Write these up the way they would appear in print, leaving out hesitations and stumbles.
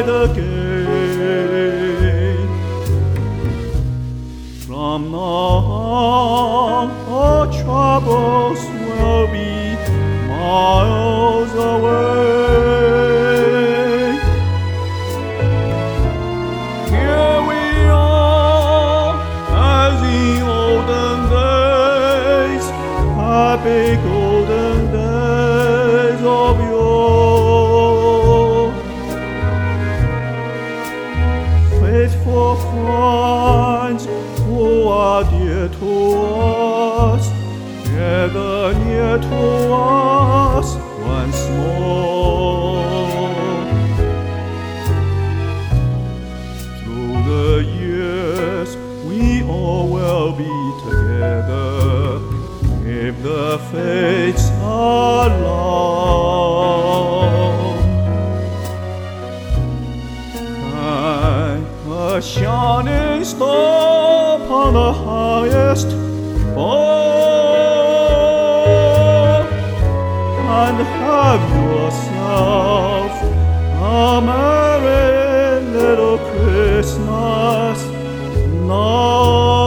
again. From now on, our troubles will be miles away. Here we are, as in olden days, happy golden days of yore. Faithful friends who are dear to us, gather near to us once more. Through the years, we all will be together, if the fates allow. Kind a shining star upon the highest bar, and have yourself a merry little Christmas now.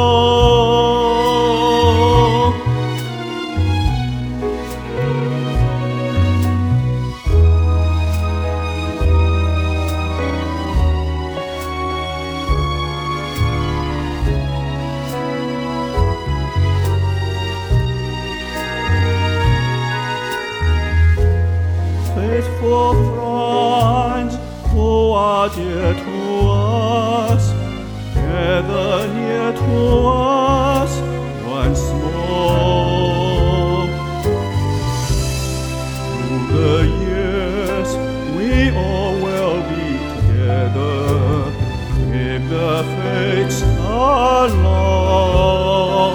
Faithful friends who are dear to us, gather near to us once more. Through the years, we all will be together, if the fates allow.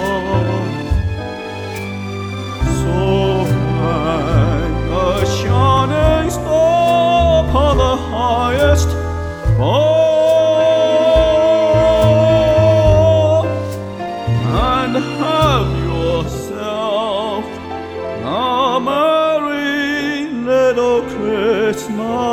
So hang a shining star upon the highest bar, and have yourself a merry little Christmas.